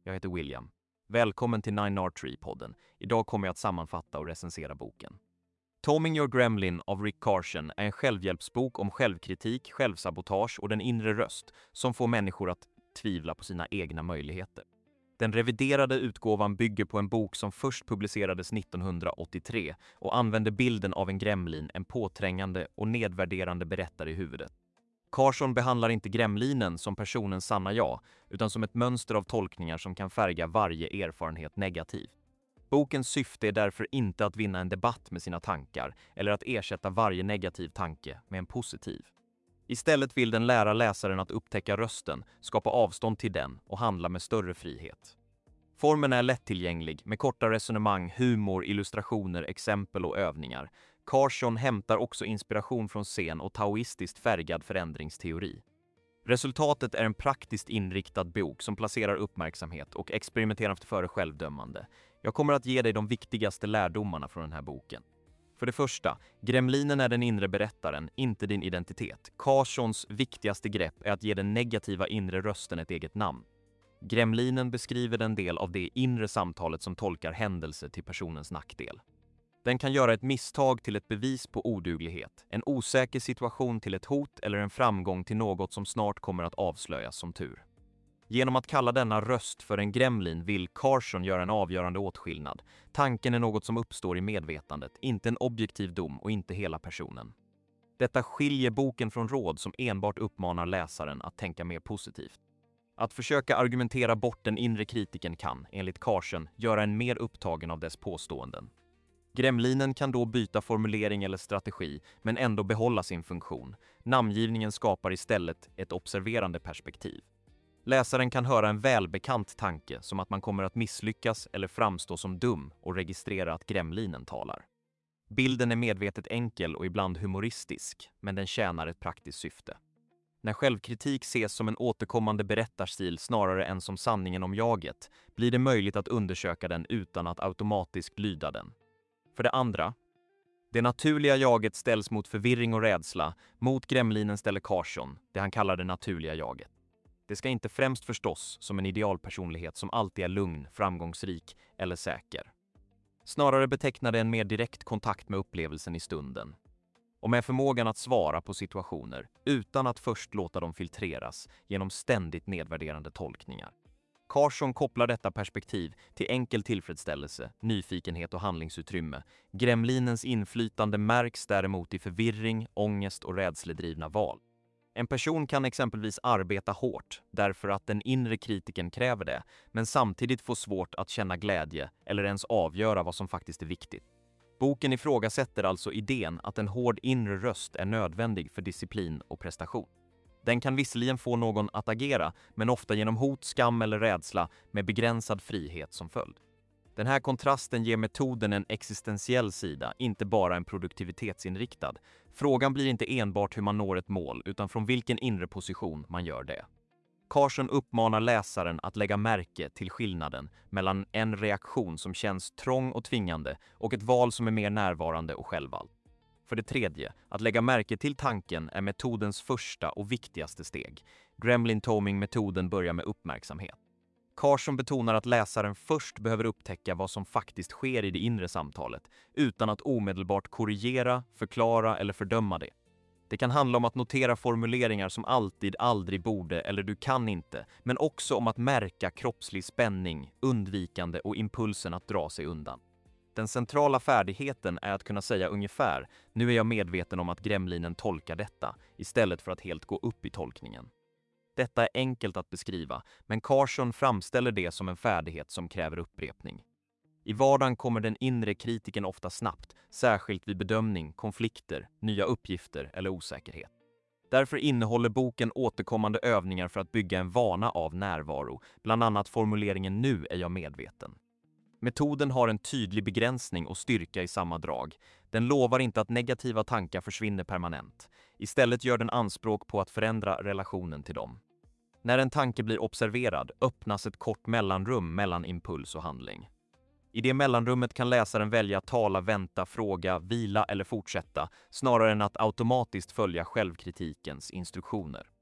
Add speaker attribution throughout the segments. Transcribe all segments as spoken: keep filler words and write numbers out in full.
Speaker 1: Jag heter William. Välkommen till Nine Art Tree-podden. Idag kommer jag att sammanfatta och recensera boken. Taming Your Gremlin av Rick Carson är en självhjälpsbok om självkritik, självsabotage och den inre röst som får människor att tvivla på sina egna möjligheter. Den reviderade utgåvan bygger på en bok som först publicerades nittonhundraåttiotre och använder bilden av en gremlin, en påträngande och nedvärderande berättare i huvudet. Carson behandlar inte gremlinen som personens sanna jag, utan som ett mönster av tolkningar som kan färga varje erfarenhet negativt. Bokens syfte är därför inte att vinna en debatt med sina tankar eller att ersätta varje negativ tanke med en positiv. Istället vill den lära läsaren att upptäcka rösten, skapa avstånd till den och handla med större frihet. Formen är lättillgänglig med korta resonemang, humor, illustrationer, exempel och övningar. Carson hämtar också inspiration från zen och taoistiskt färgad förändringsteori. Resultatet är en praktiskt inriktad bok som placerar uppmärksamhet och experimenterar före självdömande. Jag kommer att ge dig de viktigaste lärdomarna från den här boken. För det första, gremlinen är den inre berättaren, inte din identitet. Carsons viktigaste grepp är att ge den negativa inre rösten ett eget namn. Gremlinen beskriver den del av det inre samtalet som tolkar händelser till personens nackdel. Den kan göra ett misstag till ett bevis på oduglighet, en osäker situation till ett hot eller en framgång till något som snart kommer att avslöjas som tur. Genom att kalla denna röst för en gremlin vill Carson göra en avgörande åtskillnad. Tanken är något som uppstår i medvetandet, inte en objektiv dom och inte hela personen. Detta skiljer boken från råd som enbart uppmanar läsaren att tänka mer positivt. Att försöka argumentera bort den inre kritiken kan, enligt Carson, göra en mer upptagen av dess påståenden. Gremlinen kan då byta formulering eller strategi, men ändå behålla sin funktion. Namngivningen skapar istället ett observerande perspektiv. Läsaren kan höra en välbekant tanke som att man kommer att misslyckas eller framstå som dum och registrera att gremlinen talar. Bilden är medvetet enkel och ibland humoristisk, men den tjänar ett praktiskt syfte. När självkritik ses som en återkommande berättarstil snarare än som sanningen om jaget, blir det möjligt att undersöka den utan att automatiskt lyda den. För det andra, det naturliga jaget ställs mot förvirring och rädsla, mot gremlinen ställer Carson, det han kallar det naturliga jaget. Det ska inte främst förstås som en idealpersonlighet som alltid är lugn, framgångsrik eller säker. Snarare betecknar det en mer direkt kontakt med upplevelsen i stunden. Och med förmågan att svara på situationer utan att först låta dem filtreras genom ständigt nedvärderande tolkningar. Carson kopplar detta perspektiv till enkel tillfredsställelse, nyfikenhet och handlingsutrymme. Gremlinens inflytande märks däremot i förvirring, ångest och rädsledrivna val. En person kan exempelvis arbeta hårt därför att den inre kritiken kräver det, men samtidigt få svårt att känna glädje eller ens avgöra vad som faktiskt är viktigt. Boken ifrågasätter alltså idén att en hård inre röst är nödvändig för disciplin och prestation. Den kan visserligen få någon att agera, men ofta genom hot, skam eller rädsla med begränsad frihet som följd. Den här kontrasten ger metoden en existentiell sida, inte bara en produktivitetsinriktad. Frågan blir inte enbart hur man når ett mål, utan från vilken inre position man gör det. Carson uppmanar läsaren att lägga märke till skillnaden mellan en reaktion som känns trång och tvingande och ett val som är mer närvarande och självvalt. För det tredje, att lägga märke till tanken är metodens första och viktigaste steg. Gremlin Taming-metoden börjar med uppmärksamhet. Carson betonar att läsaren först behöver upptäcka vad som faktiskt sker i det inre samtalet, utan att omedelbart korrigera, förklara eller fördöma det. Det kan handla om att notera formuleringar som alltid, aldrig borde eller du kan inte, men också om att märka kroppslig spänning, undvikande och impulsen att dra sig undan. Den centrala färdigheten är att kunna säga ungefär, nu är jag medveten om att gremlinen tolkar detta, istället för att helt gå upp i tolkningen. Detta är enkelt att beskriva, men Carson framställer det som en färdighet som kräver upprepning. I vardagen kommer den inre kritiken ofta snabbt, särskilt vid bedömning, konflikter, nya uppgifter eller osäkerhet. Därför innehåller boken återkommande övningar för att bygga en vana av närvaro, bland annat formuleringen nu är jag medveten. Metoden har en tydlig begränsning och styrka i samma drag. Den lovar inte att negativa tankar försvinner permanent. Istället gör den anspråk på att förändra relationen till dem. När en tanke blir observerad öppnas ett kort mellanrum mellan impuls och handling. I det mellanrummet kan läsaren välja att tala, vänta, fråga, vila eller fortsätta, snarare än att automatiskt följa självkritikens instruktioner.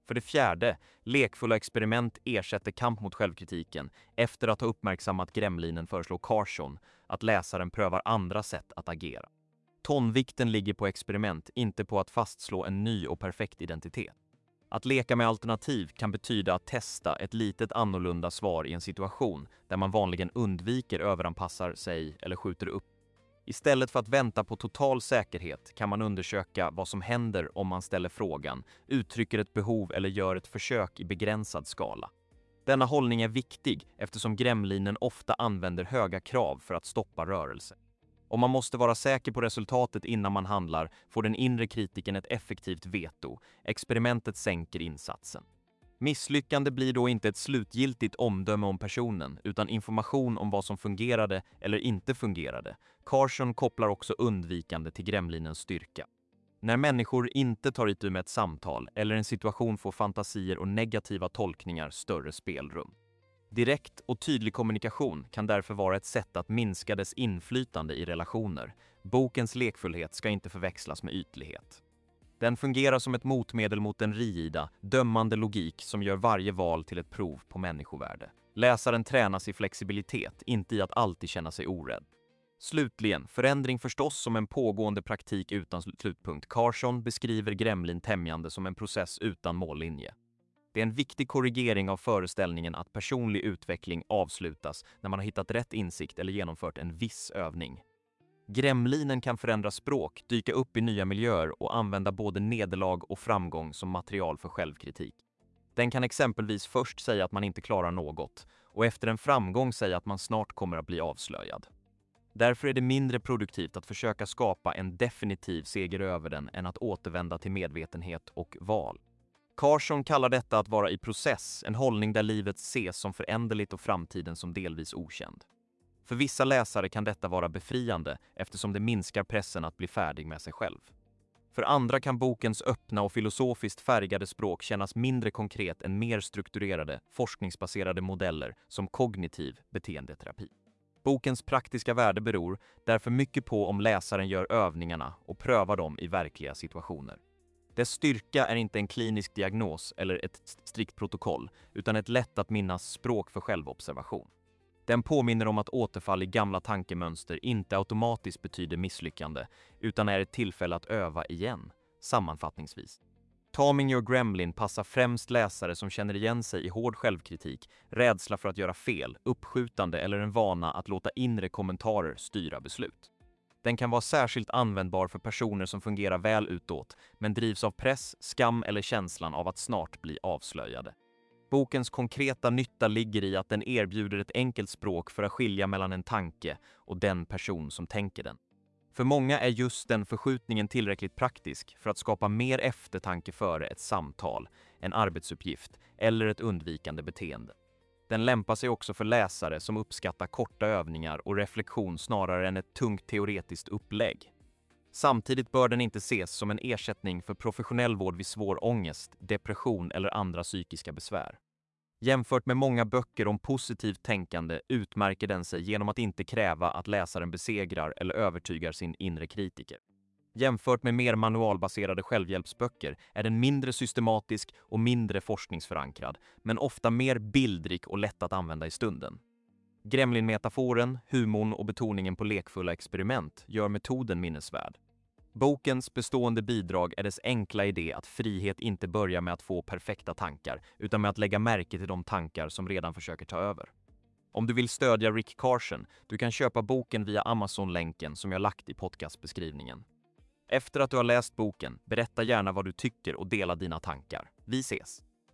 Speaker 1: För det fjärde, lekfulla experiment ersätter kamp mot självkritiken. Efter att ha uppmärksammat Gremlinen föreslår Carson att läsaren prövar andra sätt att agera. Tonvikten ligger på experiment, inte på att fastslå en ny och perfekt identitet. Att leka med alternativ kan betyda att testa ett litet annorlunda svar i en situation där man vanligen undviker, överanpassar sig eller skjuter upp. Istället för att vänta på total säkerhet kan man undersöka vad som händer om man ställer frågan, uttrycker ett behov eller gör ett försök i begränsad skala. Denna hållning är viktig eftersom Gremlinen ofta använder höga krav för att stoppa rörelse. Om man måste vara säker på resultatet innan man handlar får den inre kritiken ett effektivt veto. Experimentet sänker insatsen. Misslyckande blir då inte ett slutgiltigt omdöme om personen utan information om vad som fungerade eller inte fungerade. Carson kopplar också undvikande till Gremlinens styrka. När människor inte tar itu med ett samtal eller en situation får fantasier och negativa tolkningar större spelrum. Direkt och tydlig kommunikation kan därför vara ett sätt att minska dess inflytande i relationer. Bokens lekfullhet ska inte förväxlas med ytlighet. Den fungerar som ett motmedel mot den rigida, dömande logik som gör varje val till ett prov på människovärde. Läsaren tränas i flexibilitet, inte i att alltid känna sig orädd. Slutligen, förändring förstås som en pågående praktik utan slutpunkt. Carson beskriver Gremlin tämjande som en process utan mållinje. Det är en viktig korrigering av föreställningen att personlig utveckling avslutas när man har hittat rätt insikt eller genomfört en viss övning. Gremlinen kan förändra språk, dyka upp i nya miljöer och använda både nederlag och framgång som material för självkritik. Den kan exempelvis först säga att man inte klarar något och efter en framgång säga att man snart kommer att bli avslöjad. Därför är det mindre produktivt att försöka skapa en definitiv seger över den än att återvända till medvetenhet och val. Carson kallar detta att vara i process, en hållning där livet ses som föränderligt och framtiden som delvis okänd. För vissa läsare kan detta vara befriande eftersom det minskar pressen att bli färdig med sig själv. För andra kan bokens öppna och filosofiskt färgade språk kännas mindre konkret än mer strukturerade, forskningsbaserade modeller som kognitiv beteendeterapi. Bokens praktiska värde beror därför mycket på om läsaren gör övningarna och prövar dem i verkliga situationer. Dess styrka är inte en klinisk diagnos eller ett strikt protokoll, utan ett lätt att minnas språk för självobservation. Den påminner om att återfall i gamla tankemönster inte automatiskt betyder misslyckande, utan är ett tillfälle att öva igen, sammanfattningsvis. Taming Your Gremlin passar främst läsare som känner igen sig i hård självkritik, rädsla för att göra fel, uppskjutande eller en vana att låta inre kommentarer styra beslut. Den kan vara särskilt användbar för personer som fungerar väl utåt, men drivs av press, skam eller känslan av att snart bli avslöjade. Bokens konkreta nytta ligger i att den erbjuder ett enkelt språk för att skilja mellan en tanke och den person som tänker den. För många är just den förskjutningen tillräckligt praktisk för att skapa mer eftertanke före ett samtal, en arbetsuppgift eller ett undvikande beteende. Den lämpar sig också för läsare som uppskattar korta övningar och reflektion snarare än ett tungt teoretiskt upplägg. Samtidigt bör den inte ses som en ersättning för professionell vård vid svår ångest, depression eller andra psykiska besvär. Jämfört med många böcker om positivt tänkande utmärker den sig genom att inte kräva att läsaren besegrar eller övertygar sin inre kritiker. Jämfört med mer manualbaserade självhjälpsböcker är den mindre systematisk och mindre forskningsförankrad, men ofta mer bildrik och lätt att använda i stunden. Gremlin-metaforen, humorn och betoningen på lekfulla experiment gör metoden minnesvärd. Bokens bestående bidrag är dess enkla idé att frihet inte börjar med att få perfekta tankar, utan med att lägga märke till de tankar som redan försöker ta över. Om du vill stödja Rick Carson, du kan köpa boken via Amazon-länken som jag lagt i podcastbeskrivningen. Efter att du har läst boken, berätta gärna vad du tycker och dela dina tankar. Vi ses!